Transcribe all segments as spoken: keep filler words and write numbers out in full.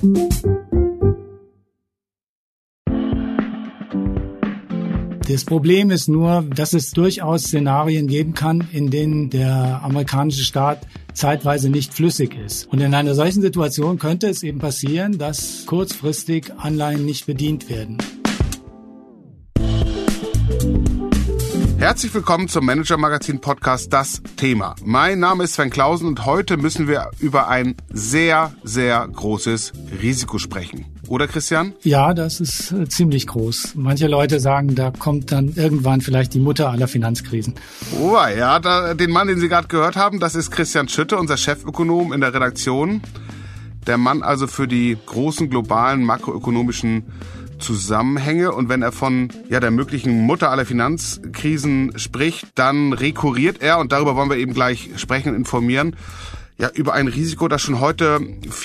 Das Problem ist nur, dass es durchaus Szenarien geben kann, in denen der amerikanische Staat zeitweise nicht flüssig ist. Und in einer solchen Situation könnte es eben passieren, dass kurzfristig Anleihen nicht bedient werden. Herzlich willkommen zum Manager-Magazin-Podcast Das Thema. Mein Name ist Sven Clausen und heute müssen wir über ein sehr, sehr großes Risiko sprechen. Oder, Christian? Ja, das ist äh, ziemlich groß. Manche Leute sagen, da kommt dann irgendwann vielleicht die Mutter aller Finanzkrisen. Oh ja, da, den Mann, den Sie gerade gehört haben, das ist Christian Schütte, unser Chefökonom in der Redaktion. Der Mann also für die großen globalen makroökonomischen Zusammenhänge. Und wenn er von ja der möglichen Mutter aller Finanzkrisen spricht, dann rekurriert er, und darüber wollen wir eben gleich sprechen und informieren, ja, über ein Risiko, das schon heute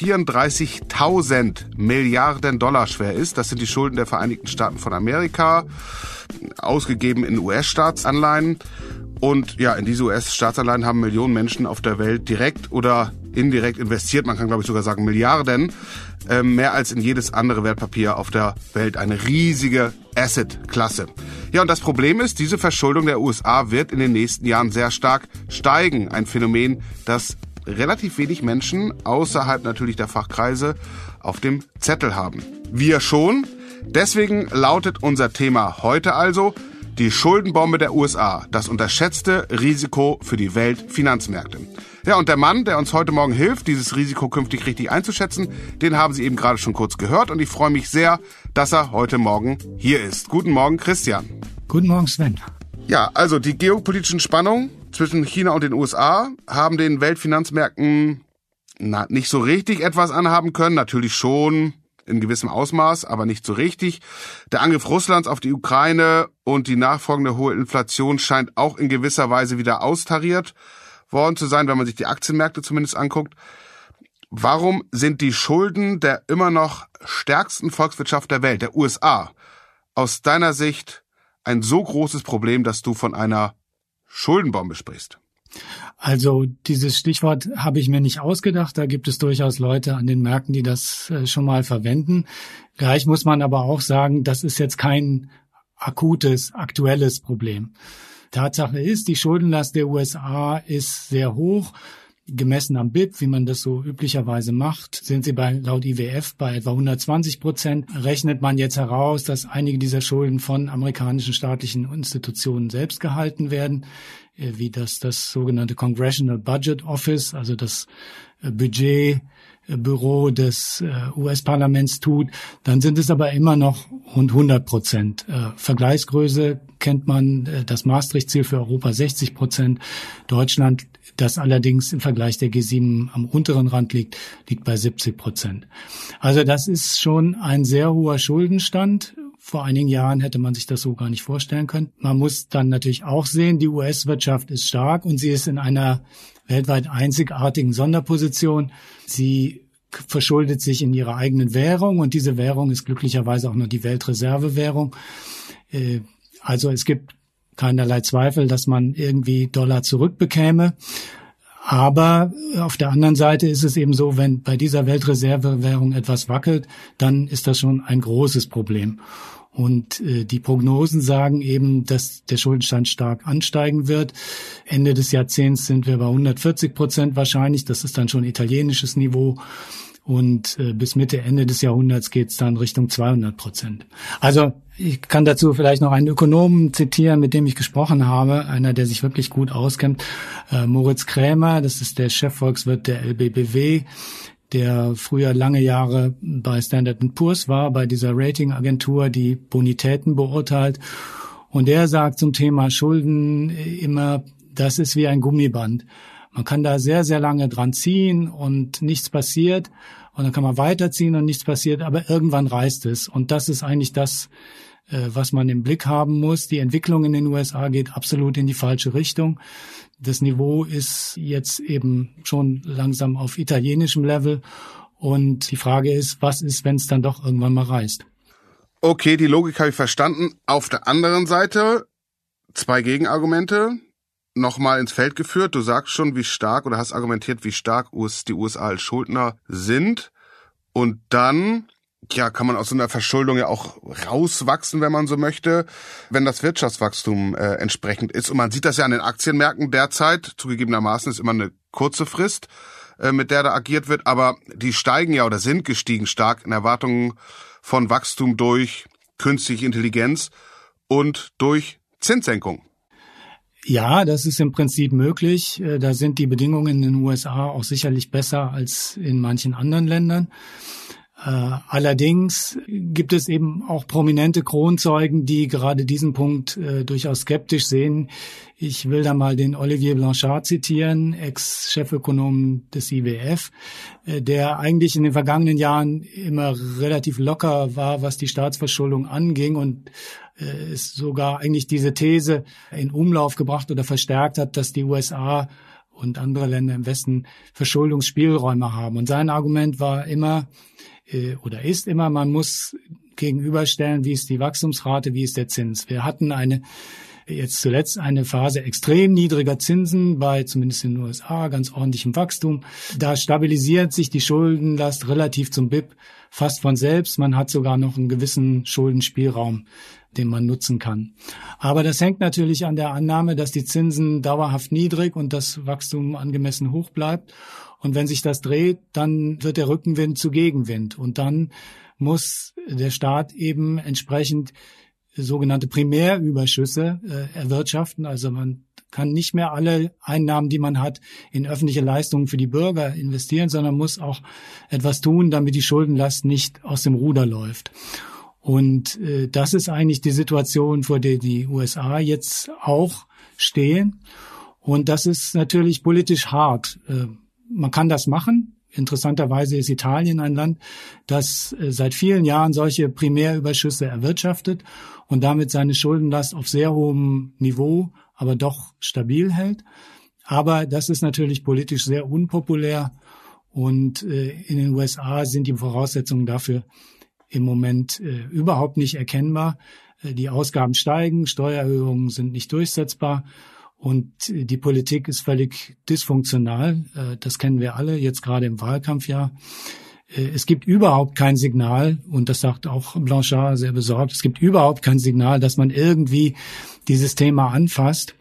vierunddreißigtausend Milliarden Dollar schwer ist. Das sind die Schulden der Vereinigten Staaten von Amerika, ausgegeben in U S-Staatsanleihen. Und ja, in diese U S-Staatsanleihen haben Millionen Menschen auf der Welt direkt oder indirekt investiert. Man kann, glaube ich, sogar sagen Milliarden. Äh, mehr als in jedes andere Wertpapier auf der Welt. Eine riesige Asset-Klasse. Ja, und das Problem ist, diese Verschuldung der U S A wird in den nächsten Jahren sehr stark steigen. Ein Phänomen, das relativ wenig Menschen außerhalb natürlich der Fachkreise auf dem Zettel haben. Wir schon. Deswegen lautet unser Thema heute also die Schuldenbombe der U S A, das unterschätzte Risiko für die Weltfinanzmärkte. Ja, und der Mann, der uns heute Morgen hilft, dieses Risiko künftig richtig einzuschätzen, den haben Sie eben gerade schon kurz gehört, und ich freue mich sehr, dass er heute Morgen hier ist. Guten Morgen, Christian. Guten Morgen, Sven. Ja, also die geopolitischen Spannungen zwischen China und den U S A haben den Weltfinanzmärkten na, nicht so richtig etwas anhaben können. Natürlich schon in gewissem Ausmaß, aber nicht so richtig. Der Angriff Russlands auf die Ukraine und die nachfolgende hohe Inflation scheint auch in gewisser Weise wieder austariert worden zu sein, wenn man sich die Aktienmärkte zumindest anguckt. Warum sind die Schulden der immer noch stärksten Volkswirtschaft der Welt, der U S A, aus deiner Sicht ein so großes Problem, dass du von einer Schuldenbombe sprichst? Also dieses Stichwort habe ich mir nicht ausgedacht. Da gibt es durchaus Leute an den Märkten, die das äh, schon mal verwenden. Gleich muss man aber auch sagen, das ist jetzt kein akutes, aktuelles Problem. Tatsache ist, die Schuldenlast der U S A ist sehr hoch. Gemessen am B I P, wie man das so üblicherweise macht, sind sie bei laut I W F bei etwa hundertzwanzig Prozent. Rechnet man jetzt heraus, dass einige dieser Schulden von amerikanischen staatlichen Institutionen selbst gehalten werden, wie das das sogenannte Congressional Budget Office, also das Budgetbüro des U S-Parlaments tut, dann sind es aber immer noch rund hundert Prozent. Vergleichsgröße kennt man das Maastricht-Ziel für Europa sechzig Prozent. Deutschland, das allerdings im Vergleich der G sieben am unteren Rand liegt, liegt bei siebzig Prozent. Also das ist schon ein sehr hoher Schuldenstand. Vor einigen Jahren hätte man sich das so gar nicht vorstellen können. Man muss dann natürlich auch sehen, die U S-Wirtschaft ist stark und sie ist in einer weltweit einzigartigen Sonderposition. Sie verschuldet sich in ihrer eigenen Währung, und diese Währung ist glücklicherweise auch noch die Weltreservewährung. Also es gibt keinerlei Zweifel, dass man irgendwie Dollar zurückbekäme. Aber auf der anderen Seite ist es eben so, wenn bei dieser Weltreservewährung etwas wackelt, dann ist das schon ein großes Problem. Und äh, die Prognosen sagen eben, dass der Schuldenstand stark ansteigen wird. Ende des Jahrzehnts sind wir bei hundertvierzig Prozent wahrscheinlich. Das ist dann schon italienisches Niveau. Und äh, bis Mitte, Ende des Jahrhunderts geht es dann Richtung zweihundert Prozent. Also ich kann dazu vielleicht noch einen Ökonomen zitieren, mit dem ich gesprochen habe, einer, der sich wirklich gut auskennt, äh, Moritz Krämer, das ist der Chefvolkswirt der L B B W, der früher lange Jahre bei Standard and Poor's war, bei dieser Ratingagentur, die Bonitäten beurteilt. Und der sagt zum Thema Schulden immer, das ist wie ein Gummiband. Man kann da sehr, sehr lange dran ziehen und nichts passiert. Und dann kann man weiterziehen und nichts passiert, aber irgendwann reißt es. Und das ist eigentlich das, was man im Blick haben muss. Die Entwicklung in den U S A geht absolut in die falsche Richtung. Das Niveau ist jetzt eben schon langsam auf italienischem Level. Und die Frage ist, was ist, wenn es dann doch irgendwann mal reißt? Okay, die Logik habe ich verstanden. Auf der anderen Seite zwei Gegenargumente nochmal ins Feld geführt. Du sagst schon, wie stark oder hast argumentiert, wie stark die U S A als Schuldner sind. Und dann, ja, kann man aus so einer Verschuldung ja auch rauswachsen, wenn man so möchte, wenn das Wirtschaftswachstum äh, entsprechend ist. Und man sieht das ja an den Aktienmärkten derzeit, zugegebenermaßen ist immer eine kurze Frist, äh, mit der da agiert wird, aber die steigen ja oder sind gestiegen stark in Erwartungen von Wachstum durch künstliche Intelligenz und durch Zinssenkung. Ja, das ist im Prinzip möglich. Da sind die Bedingungen in den U S A auch sicherlich besser als in manchen anderen Ländern. Allerdings gibt es eben auch prominente Kronzeugen, die gerade diesen Punkt äh, durchaus skeptisch sehen. Ich will da mal den Olivier Blanchard zitieren, Ex-Chefökonom des I W F, äh, der eigentlich in den vergangenen Jahren immer relativ locker war, was die Staatsverschuldung anging und äh, es sogar eigentlich diese These in Umlauf gebracht oder verstärkt hat, dass die U S A und andere Länder im Westen Verschuldungsspielräume haben. Und sein Argument war immer, oder ist immer, man muss gegenüberstellen, wie ist die Wachstumsrate, wie ist der Zins. Wir hatten eine, jetzt zuletzt eine Phase extrem niedriger Zinsen bei, zumindest in den U S A, ganz ordentlichem Wachstum. Da stabilisiert sich die Schuldenlast relativ zum B I P fast von selbst. Man hat sogar noch einen gewissen Schuldenspielraum, den man nutzen kann. Aber das hängt natürlich an der Annahme, dass die Zinsen dauerhaft niedrig und das Wachstum angemessen hoch bleibt. Und wenn sich das dreht, dann wird der Rückenwind zu Gegenwind. Und dann muss der Staat eben entsprechend sogenannte Primärüberschüsse äh, erwirtschaften. Also man kann nicht mehr alle Einnahmen, die man hat, in öffentliche Leistungen für die Bürger investieren, sondern muss auch etwas tun, damit die Schuldenlast nicht aus dem Ruder läuft. Und äh, das ist eigentlich die Situation, vor der die U S A jetzt auch stehen. Und das ist natürlich politisch hart. Äh, Man kann das machen. Interessanterweise ist Italien ein Land, das seit vielen Jahren solche Primärüberschüsse erwirtschaftet und damit seine Schuldenlast auf sehr hohem Niveau, aber doch stabil hält. Aber das ist natürlich politisch sehr unpopulär und in den U S A sind die Voraussetzungen dafür im Moment überhaupt nicht erkennbar. Die Ausgaben steigen, Steuererhöhungen sind nicht durchsetzbar. Und die Politik ist völlig dysfunktional. Das kennen wir alle, jetzt gerade im Wahlkampfjahr. Es gibt überhaupt kein Signal, und das sagt auch Blanchard sehr besorgt, es gibt überhaupt kein Signal, dass man irgendwie dieses Thema anfasst.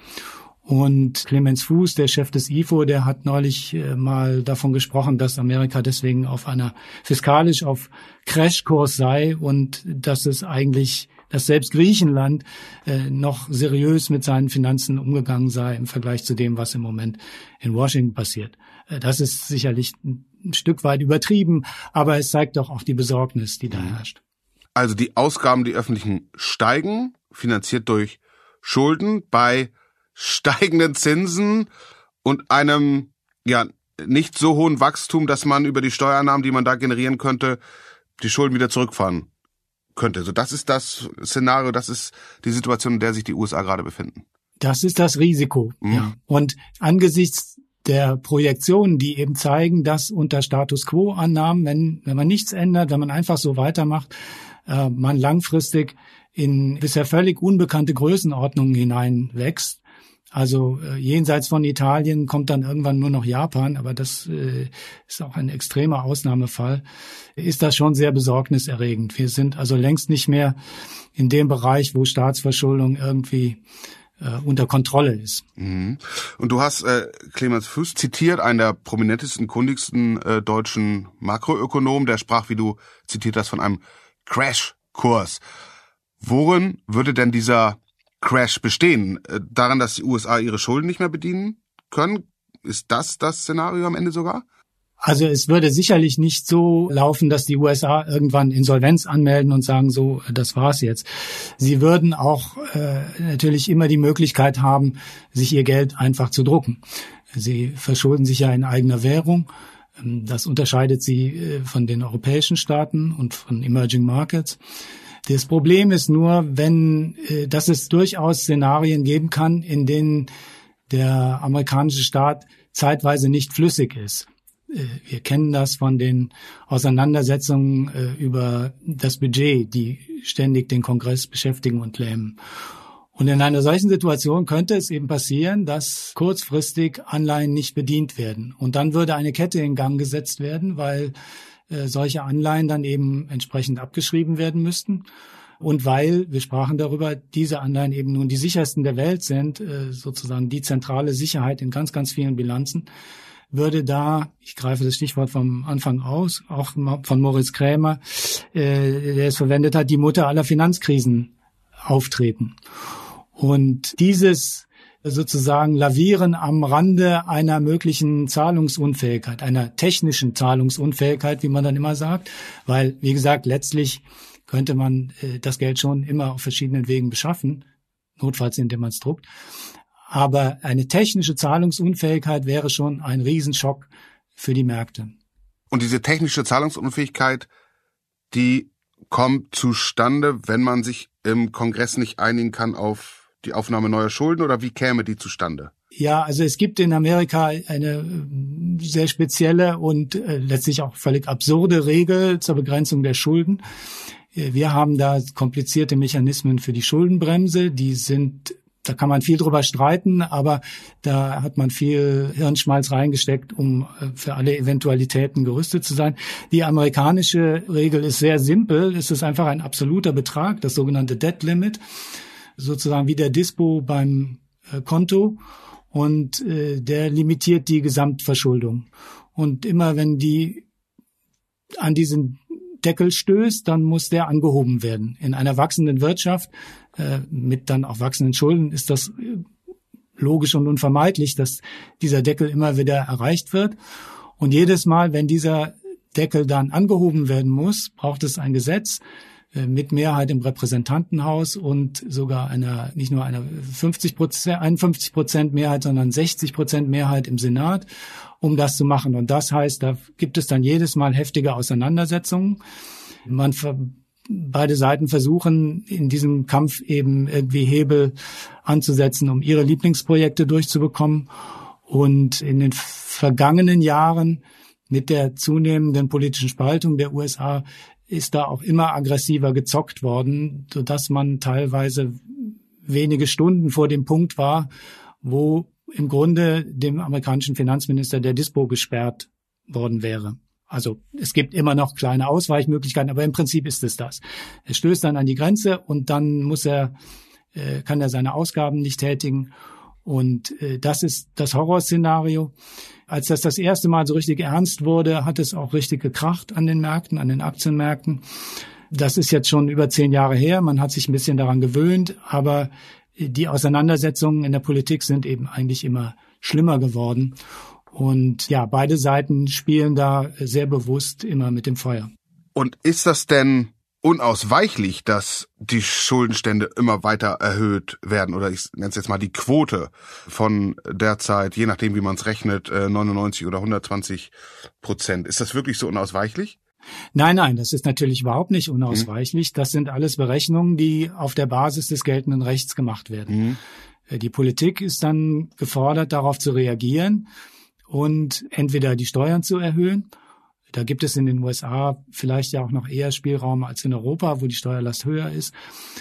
Und Clemens Fuß, der Chef des I F O, der hat neulich mal davon gesprochen, dass Amerika deswegen auf einer fiskalisch auf Crashkurs sei und dass es eigentlich dass selbst Griechenland äh, noch seriös mit seinen Finanzen umgegangen sei im Vergleich zu dem, was im Moment in Washington passiert. Äh, das ist sicherlich ein, ein Stück weit übertrieben, aber es zeigt doch auch die Besorgnis, die da herrscht. Also die Ausgaben, die öffentlichen, steigen, finanziert durch Schulden bei steigenden Zinsen und einem ja nicht so hohen Wachstum, dass man über die Steuereinnahmen, die man da generieren könnte, die Schulden wieder zurückfahren könnte. So, das ist das Szenario, das ist die Situation, in der sich die U S A gerade befinden. Das ist das Risiko, mhm. ja. Und angesichts der Projektionen, die eben zeigen, dass unter Status Quo-Annahmen, wenn, wenn man nichts ändert, wenn man einfach so weitermacht, äh, man langfristig in bisher völlig unbekannte Größenordnungen hineinwächst. Also äh, jenseits von Italien kommt dann irgendwann nur noch Japan, aber das äh, ist auch ein extremer Ausnahmefall, ist das schon sehr besorgniserregend. Wir sind also längst nicht mehr in dem Bereich, wo Staatsverschuldung irgendwie äh, unter Kontrolle ist. Mhm. Und du hast äh, Clemens Fuß zitiert, einen der prominentesten, kundigsten äh, deutschen Makroökonomen, der sprach, wie du zitiert hast, von einem Crashkurs. Worin würde denn dieser Crash bestehen? Daran, dass die U S A ihre Schulden nicht mehr bedienen können? Ist das das Szenario am Ende sogar? Also es würde sicherlich nicht so laufen, dass die U S A irgendwann Insolvenz anmelden und sagen, so, das war's jetzt. Sie würden auch äh, natürlich immer die Möglichkeit haben, sich ihr Geld einfach zu drucken. Sie verschulden sich ja in eigener Währung. Das unterscheidet sie äh, von den europäischen Staaten und von Emerging Markets. Das Problem ist nur, wenn, äh, dass es durchaus Szenarien geben kann, in denen der amerikanische Staat zeitweise nicht flüssig ist. Äh, wir kennen das von den Auseinandersetzungen äh, über das Budget, die ständig den Kongress beschäftigen und lähmen. Und in einer solchen Situation könnte es eben passieren, dass kurzfristig Anleihen nicht bedient werden. Und dann würde eine Kette in Gang gesetzt werden, weil äh, solche Anleihen dann eben entsprechend abgeschrieben werden müssten. Und weil, wir sprachen darüber, diese Anleihen eben nun die sichersten der Welt sind, äh, sozusagen die zentrale Sicherheit in ganz, ganz vielen Bilanzen, würde da, ich greife das Stichwort vom Anfang aus, auch von Moritz Krämer, äh, der es verwendet hat, die Mutter aller Finanzkrisen auftreten. Und dieses sozusagen Lavieren am Rande einer möglichen Zahlungsunfähigkeit, einer technischen Zahlungsunfähigkeit, wie man dann immer sagt, weil, wie gesagt, letztlich könnte man äh, das Geld schon immer auf verschiedenen Wegen beschaffen, notfalls indem man es druckt. Aber eine technische Zahlungsunfähigkeit wäre schon ein Riesenschock für die Märkte. Und diese technische Zahlungsunfähigkeit, die kommt zustande, wenn man sich im Kongress nicht einigen kann auf die Aufnahme neuer Schulden, oder wie käme die zustande? Ja, also es gibt in Amerika eine sehr spezielle und äh, letztlich auch völlig absurde Regel zur Begrenzung der Schulden. Wir haben da komplizierte Mechanismen für die Schuldenbremse, die sind Da kann man viel drüber streiten, aber da hat man viel Hirnschmalz reingesteckt, um für alle Eventualitäten gerüstet zu sein. Die amerikanische Regel ist sehr simpel. Es ist einfach ein absoluter Betrag, das sogenannte Debt Limit, sozusagen wie der Dispo beim Konto. Und äh, der limitiert die Gesamtverschuldung. Und immer wenn die an diesen Deckel stößt, dann muss der angehoben werden. In einer wachsenden Wirtschaft äh, mit dann auch wachsenden Schulden ist das logisch und unvermeidlich, dass dieser Deckel immer wieder erreicht wird. Und jedes Mal, wenn dieser Deckel dann angehoben werden muss, braucht es ein Gesetz äh, mit Mehrheit im Repräsentantenhaus und sogar einer nicht nur einer fünfzig Prozent, einundfünfzig Prozent Mehrheit, sondern sechzig Prozent Mehrheit im Senat, um das zu machen. Und das heißt, da gibt es dann jedes Mal heftige Auseinandersetzungen. Man, beide Seiten versuchen in diesem Kampf eben irgendwie Hebel anzusetzen, um ihre Lieblingsprojekte durchzubekommen. Und in den vergangenen Jahren mit der zunehmenden politischen Spaltung der U S A ist da auch immer aggressiver gezockt worden, sodass man teilweise wenige Stunden vor dem Punkt war, wo im Grunde dem amerikanischen Finanzminister der Dispo gesperrt worden wäre. Also es gibt immer noch kleine Ausweichmöglichkeiten, aber im Prinzip ist es das. Er stößt dann an die Grenze und dann muss er, äh, kann er seine Ausgaben nicht tätigen. Und äh, das ist das Horrorszenario. Als das das erste Mal so richtig ernst wurde, hat es auch richtig gekracht an den Märkten, an den Aktienmärkten. Das ist jetzt schon über zehn Jahre her. Man hat sich ein bisschen daran gewöhnt, aber die Auseinandersetzungen in der Politik sind eben eigentlich immer schlimmer geworden. Und ja, beide Seiten spielen da sehr bewusst immer mit dem Feuer. Und ist das denn unausweichlich, dass die Schuldenstände immer weiter erhöht werden? Oder ich nenne es jetzt mal die Quote von derzeit, je nachdem wie man es rechnet, neunundneunzig oder hundertzwanzig Prozent. Ist das wirklich so unausweichlich? Nein, nein, das ist natürlich überhaupt nicht unausweichlich. Das sind alles Berechnungen, die auf der Basis des geltenden Rechts gemacht werden. Mhm. Die Politik ist dann gefordert, darauf zu reagieren und entweder die Steuern zu erhöhen. Da gibt es in den U S A vielleicht ja auch noch eher Spielraum als in Europa, wo die Steuerlast höher ist.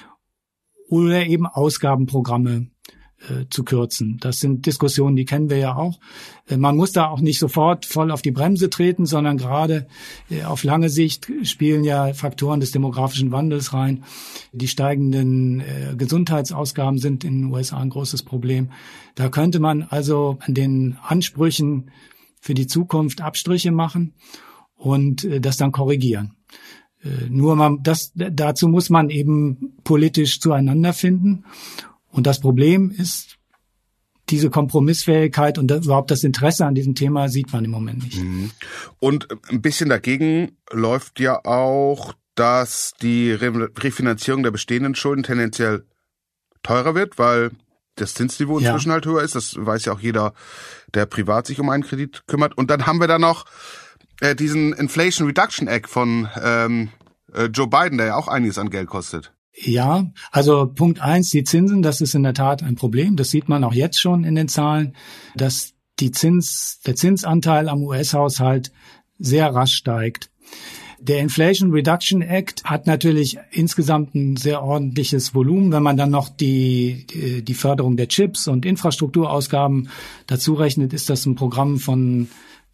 Oder eben Ausgabenprogramme äh, zu kürzen. Das sind Diskussionen, die kennen wir ja auch. Äh, man muss da auch nicht sofort voll auf die Bremse treten, sondern gerade äh, auf lange Sicht spielen ja Faktoren des demografischen Wandels rein. Die steigenden äh, Gesundheitsausgaben sind in den U S A ein großes Problem. Da könnte man also an den Ansprüchen für die Zukunft Abstriche machen und äh, das dann korrigieren. Äh, nur man, das, dazu muss man eben politisch zueinander finden. Und das Problem ist, diese Kompromissfähigkeit und das, überhaupt das Interesse an diesem Thema sieht man im Moment nicht. Und ein bisschen dagegen läuft ja auch, dass die Refinanzierung der bestehenden Schulden tendenziell teurer wird, weil das Zinsniveau inzwischen ja. halt höher ist. Das weiß ja auch jeder, der privat sich um einen Kredit kümmert. Und dann haben wir da noch äh, diesen Inflation Reduction Act von ähm, äh, Joe Biden, der ja auch einiges an Geld kostet. Ja, also Punkt eins, die Zinsen, das ist in der Tat ein Problem. Das sieht man auch jetzt schon in den Zahlen, dass die Zins, der Zinsanteil am U S-Haushalt sehr rasch steigt. Der Inflation Reduction Act hat natürlich insgesamt ein sehr ordentliches Volumen. Wenn man dann noch die, die, die Förderung der Chips und Infrastrukturausgaben dazu rechnet, ist das ein Programm von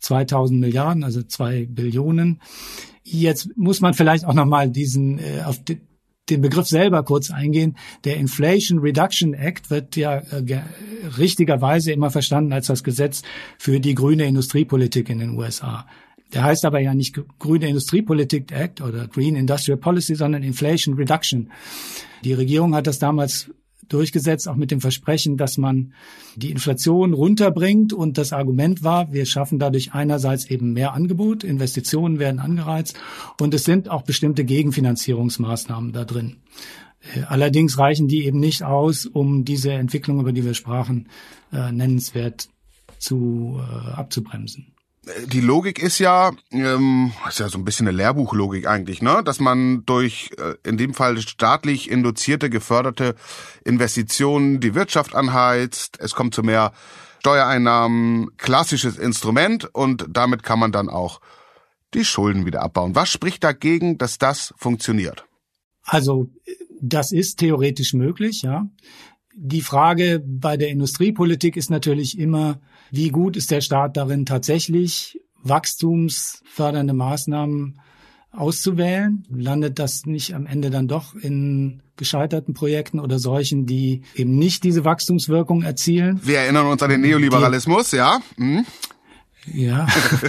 zweitausend Milliarden, also zwei Billionen. Jetzt muss man vielleicht auch nochmal diesen, äh, auf die, den Begriff selber kurz eingehen. Der Inflation Reduction Act wird ja äh, richtigerweise immer verstanden als das Gesetz für die grüne Industriepolitik in den U S A. Der heißt aber ja nicht Grüne Industriepolitik Act oder Green Industrial Policy, sondern Inflation Reduction. Die Regierung hat das damals durchgesetzt, auch mit dem Versprechen, dass man die Inflation runterbringt. Und das Argument war, wir schaffen dadurch einerseits eben mehr Angebot, Investitionen werden angereizt und es sind auch bestimmte Gegenfinanzierungsmaßnahmen da drin. Allerdings reichen die eben nicht aus, um diese Entwicklung, über die wir sprachen, äh, nennenswert zu äh, abzubremsen. Die Logik ist ja, ähm, ist ja so ein bisschen eine Lehrbuchlogik eigentlich, ne, dass man durch äh, in dem Fall staatlich induzierte, geförderte Investitionen die Wirtschaft anheizt. Es kommt zu mehr Steuereinnahmen, klassisches Instrument und damit kann man dann auch die Schulden wieder abbauen. Was spricht dagegen, dass das funktioniert? Also das ist theoretisch möglich, ja. Die Frage bei der Industriepolitik ist natürlich immer, wie gut ist der Staat darin, tatsächlich wachstumsfördernde Maßnahmen auszuwählen? Landet das nicht am Ende dann doch in gescheiterten Projekten oder solchen, die eben nicht diese Wachstumswirkung erzielen? Wir erinnern uns an den Neoliberalismus, die, ja. Mhm. Ja,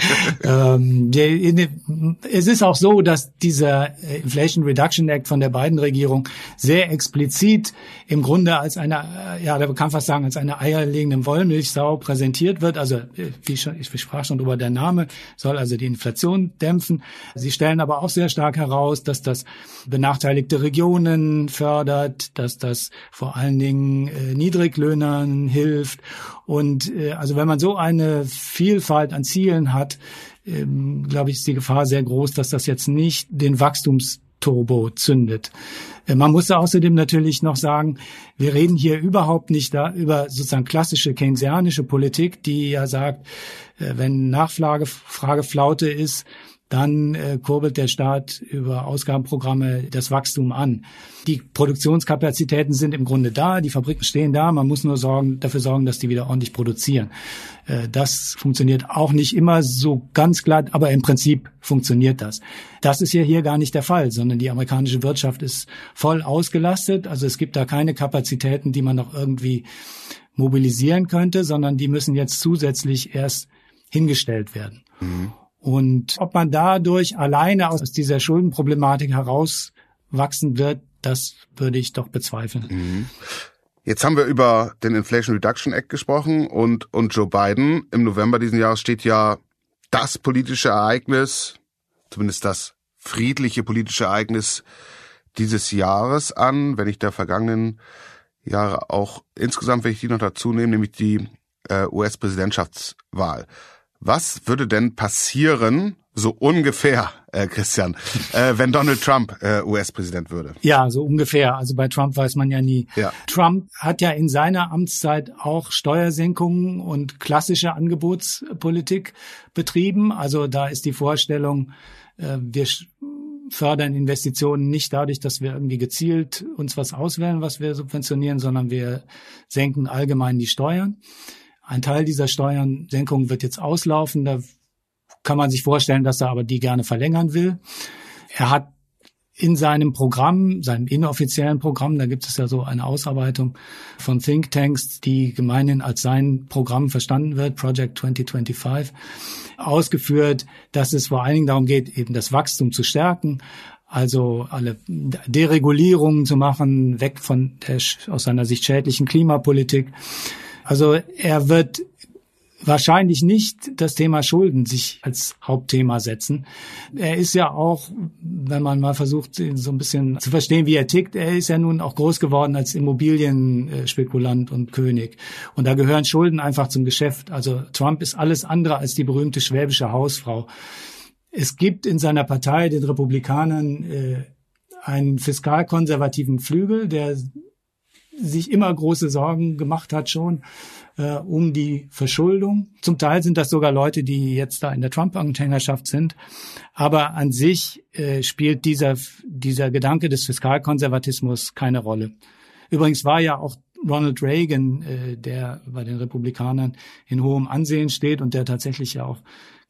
ähm, der, es ist auch so, dass dieser Inflation Reduction Act von der Biden-Regierung sehr explizit im Grunde als eine, ja, man kann fast sagen, als eine eierlegende Wollmilchsau präsentiert wird. Also, wie schon, ich sprach schon drüber, der Name soll also die Inflation dämpfen. Sie stellen aber auch sehr stark heraus, dass das benachteiligte Regionen fördert, dass das vor allen Dingen äh, Niedriglöhnern hilft. Und äh, also wenn man so eine Vielfalt an Zielen hat, ähm, glaube ich, ist die Gefahr sehr groß, dass das jetzt nicht den Wachstumsturbo zündet. Äh, man muss außerdem natürlich noch sagen, wir reden hier überhaupt nicht da über sozusagen klassische keynesianische Politik, die ja sagt, äh, wenn Nachfrageflaute ist, dann äh, kurbelt der Staat über Ausgabenprogramme das Wachstum an. Die Produktionskapazitäten sind im Grunde da, die Fabriken stehen da, man muss nur sorgen, dafür sorgen, dass die wieder ordentlich produzieren. Äh, das funktioniert auch nicht immer so ganz glatt, aber im Prinzip funktioniert das. Das ist ja hier gar nicht der Fall, sondern die amerikanische Wirtschaft ist voll ausgelastet, also es gibt da keine Kapazitäten, die man noch irgendwie mobilisieren könnte, sondern die müssen jetzt zusätzlich erst hingestellt werden. Mhm. Und ob man dadurch alleine aus dieser Schuldenproblematik herauswachsen wird, das würde ich doch bezweifeln. Mhm. Jetzt haben wir über den Inflation Reduction Act gesprochen und, und Joe Biden. Im November diesen Jahres steht ja das politische Ereignis, zumindest das friedliche politische Ereignis dieses Jahres an, wenn ich der vergangenen Jahre auch insgesamt, wenn ich die noch dazu nehme, nämlich die äh, U S-Präsidentschaftswahl. Was würde denn passieren, so ungefähr, äh, Christian, äh, wenn Donald Trump äh, U S-Präsident würde? Ja, so ungefähr. Also bei Trump weiß man ja nie. Ja. Trump hat ja in seiner Amtszeit auch Steuersenkungen und klassische Angebotspolitik betrieben. Also da ist die Vorstellung, äh, wir fördern Investitionen nicht dadurch, dass wir irgendwie gezielt uns was auswählen, was wir subventionieren, sondern wir senken allgemein die Steuern. Ein Teil dieser Steuersenkung wird jetzt auslaufen. Da kann man sich vorstellen, dass er aber die gerne verlängern will. Er hat in seinem Programm, seinem inoffiziellen Programm, da gibt es ja so eine Ausarbeitung von Thinktanks, die gemeinhin als sein Programm verstanden wird, Project zwanzig fünfundzwanzig, ausgeführt, dass es vor allen Dingen darum geht, eben das Wachstum zu stärken, also alle Deregulierungen zu machen, weg von der aus seiner Sicht schädlichen Klimapolitik. Also er wird wahrscheinlich nicht das Thema Schulden sich als Hauptthema setzen. Er ist ja auch, wenn man mal versucht, ihn so ein bisschen zu verstehen, wie er tickt, er ist ja nun auch groß geworden als Immobilienspekulant und König. Und da gehören Schulden einfach zum Geschäft. Also Trump ist alles andere als die berühmte schwäbische Hausfrau. Es gibt in seiner Partei, den Republikanern, äh, einen fiskalkonservativen Flügel, der sich immer große Sorgen gemacht hat schon äh, um die Verschuldung. Zum Teil sind das sogar Leute, die jetzt da in der Trump-Anhängerschaft sind. Aber an sich äh, spielt dieser dieser Gedanke des Fiskalkonservatismus keine Rolle. Übrigens war ja auch Ronald Reagan, äh, der bei den Republikanern in hohem Ansehen steht und der tatsächlich ja auch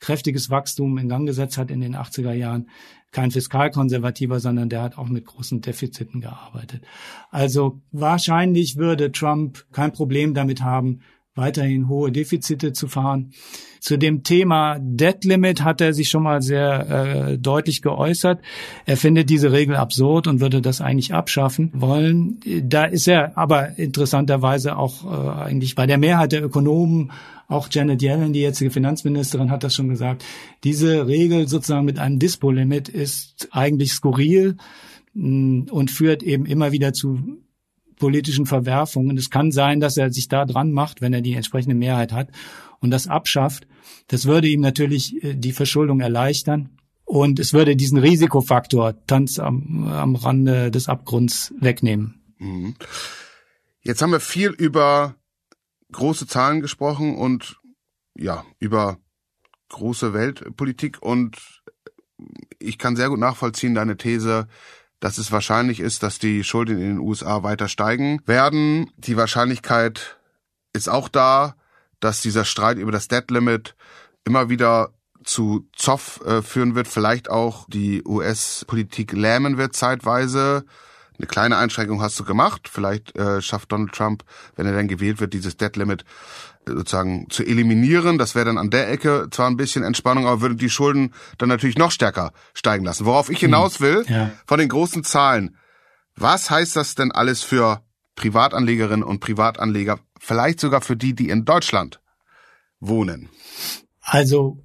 kräftiges Wachstum in Gang gesetzt hat in den achtziger Jahren. Kein Fiskalkonservativer, sondern der hat auch mit großen Defiziten gearbeitet. Also wahrscheinlich würde Trump kein Problem damit haben, weiterhin hohe Defizite zu fahren. Zu dem Thema Debt Limit hat er sich schon mal sehr äh, deutlich geäußert. Er findet diese Regel absurd und würde das eigentlich abschaffen wollen. Da ist er aber interessanterweise auch äh, eigentlich bei der Mehrheit der Ökonomen, auch Janet Yellen, die jetzige Finanzministerin, hat das schon gesagt, diese Regel sozusagen mit einem Dispo-Limit ist eigentlich skurril mh, und führt eben immer wieder zu politischen Verwerfungen. Es kann sein, dass er sich da dran macht, wenn er die entsprechende Mehrheit hat und das abschafft. Das würde ihm natürlich die Verschuldung erleichtern und es würde diesen Risikofaktor Tanz am, am Rande des Abgrunds wegnehmen. Mhm. Jetzt haben wir viel über große Zahlen gesprochen und ja, über große Weltpolitik und ich kann sehr gut nachvollziehen deine These, dass es wahrscheinlich ist, dass die Schulden in den U S A weiter steigen werden. Die Wahrscheinlichkeit ist auch da, dass dieser Streit über das Debt Limit immer wieder zu Zoff äh, führen wird, vielleicht auch die U S-Politik lähmen wird zeitweise. Eine kleine Einschränkung hast du gemacht. Vielleicht äh, schafft Donald Trump, wenn er dann gewählt wird, dieses Debt Limit sozusagen zu eliminieren. Das wäre dann an der Ecke zwar ein bisschen Entspannung, aber würde die Schulden dann natürlich noch stärker steigen lassen. Worauf ich hinaus will, ja. Von den großen Zahlen, was heißt das denn alles für Privatanlegerinnen und Privatanleger, vielleicht sogar für die, die in Deutschland wohnen? Also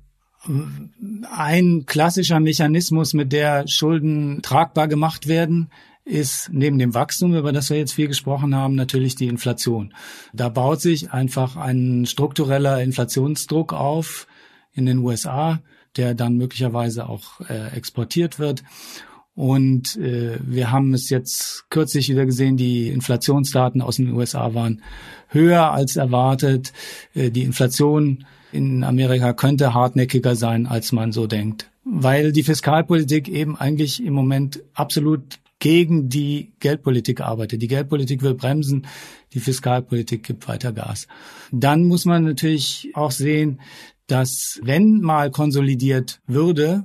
ein klassischer Mechanismus, mit der Schulden tragbar gemacht werden, ist neben dem Wachstum, über das wir jetzt viel gesprochen haben, natürlich die Inflation. Da baut sich einfach ein struktureller Inflationsdruck auf in den U S A, der dann möglicherweise auch äh, exportiert wird. Und äh, wir haben es jetzt kürzlich wieder gesehen, die Inflationsdaten aus den U S A waren höher als erwartet. Äh, die Inflation in Amerika könnte hartnäckiger sein, als man so denkt, weil die Fiskalpolitik eben eigentlich im Moment absolut gegen die Geldpolitik arbeitet. Die Geldpolitik will bremsen, die Fiskalpolitik gibt weiter Gas. Dann muss man natürlich auch sehen, dass wenn mal konsolidiert würde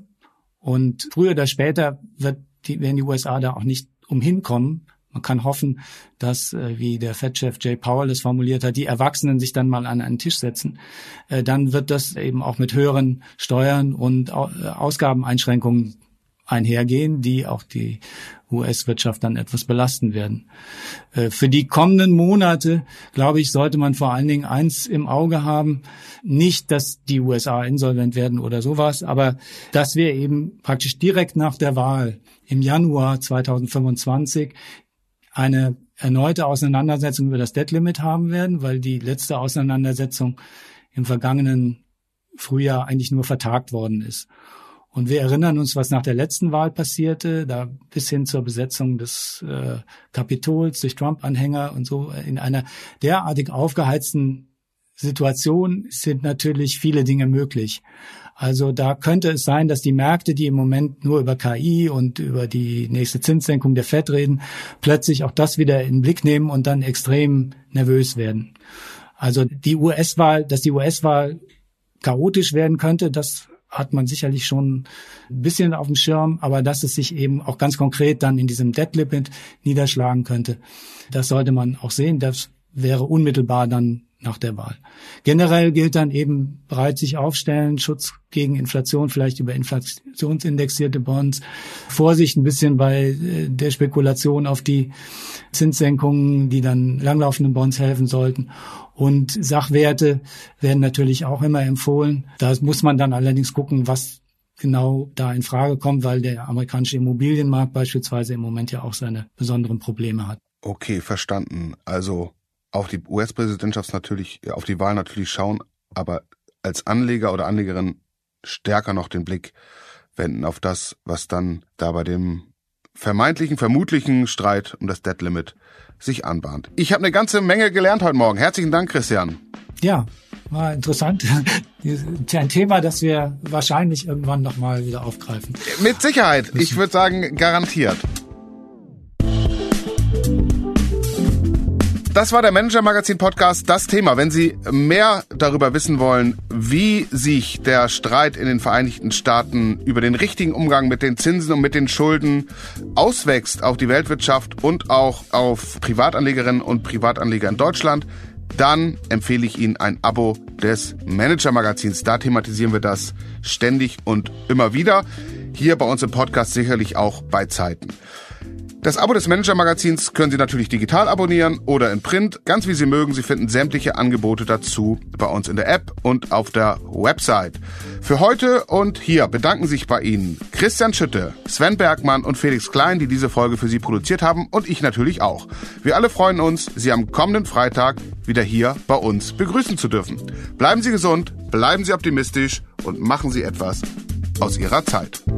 und früher oder später wird die, werden die U S A da auch nicht umhin kommen. Man kann hoffen, dass, wie der Fed-Chef Jay Powell das formuliert hat, die Erwachsenen sich dann mal an einen Tisch setzen. Dann wird das eben auch mit höheren Steuern und Ausgabeneinschränkungen einhergehen, die auch die U S-Wirtschaft dann etwas belasten werden. Für die kommenden Monate, glaube ich, sollte man vor allen Dingen eins im Auge haben. Nicht, dass die U S A insolvent werden oder sowas, aber dass wir eben praktisch direkt nach der Wahl im Januar zweitausendfünfundzwanzig eine erneute Auseinandersetzung über das Debt Limit haben werden, weil die letzte Auseinandersetzung im vergangenen Frühjahr eigentlich nur vertagt worden ist. Und wir erinnern uns, was nach der letzten Wahl passierte, da bis hin zur Besetzung des äh, Kapitols durch Trump-Anhänger und so. In einer derartig aufgeheizten Situation sind natürlich viele Dinge möglich. Also da könnte es sein, dass die Märkte, die im Moment nur über K I und über die nächste Zinssenkung der Fed reden, plötzlich auch das wieder in den Blick nehmen und dann extrem nervös werden. Also die U S-Wahl, dass die U S-Wahl chaotisch werden könnte, das hat man sicherlich schon ein bisschen auf dem Schirm, aber dass es sich eben auch ganz konkret dann in diesem Debt Limit niederschlagen könnte, das sollte man auch sehen. Das wäre unmittelbar dann nach der Wahl. Generell gilt dann eben breit sich aufstellen, Schutz gegen Inflation, vielleicht über inflationsindexierte Bonds, Vorsicht ein bisschen bei der Spekulation auf die Zinssenkungen, die dann langlaufenden Bonds helfen sollten. Und Sachwerte werden natürlich auch immer empfohlen. Da muss man dann allerdings gucken, was genau da in Frage kommt, weil der amerikanische Immobilienmarkt beispielsweise im Moment ja auch seine besonderen Probleme hat. Okay, verstanden. Also auf die U S-Präsidentschaft natürlich, auf die Wahl natürlich schauen, aber als Anleger oder Anlegerin stärker noch den Blick wenden auf das, was dann da bei dem vermeintlichen, vermutlichen Streit um das Debt Limit sich anbahnt. Ich habe eine ganze Menge gelernt heute Morgen. Herzlichen Dank, Christian. Ja, war interessant. Ein Thema, das wir wahrscheinlich irgendwann nochmal wieder aufgreifen. Mit Sicherheit. Ich würde sagen, garantiert. das war der Manager-Magazin-Podcast, das Thema. Wenn Sie mehr darüber wissen wollen, wie sich der Streit in den Vereinigten Staaten über den richtigen Umgang mit den Zinsen und mit den Schulden auswächst auf die Weltwirtschaft und auch auf Privatanlegerinnen und Privatanleger in Deutschland, dann empfehle ich Ihnen ein Abo des Manager-Magazins. Da thematisieren wir das ständig und immer wieder. Hier bei uns im Podcast sicherlich auch bei Zeiten. Das Abo des Manager-Magazins können Sie natürlich digital abonnieren oder in Print, ganz wie Sie mögen. Sie finden sämtliche Angebote dazu bei uns in der App und auf der Website. Für heute und hier bedanken sich bei Ihnen Christian Schütte, Sven Bergmann und Felix Klein, die diese Folge für Sie produziert haben, und ich natürlich auch. Wir alle freuen uns, Sie am kommenden Freitag wieder hier bei uns begrüßen zu dürfen. Bleiben Sie gesund, bleiben Sie optimistisch und machen Sie etwas aus Ihrer Zeit.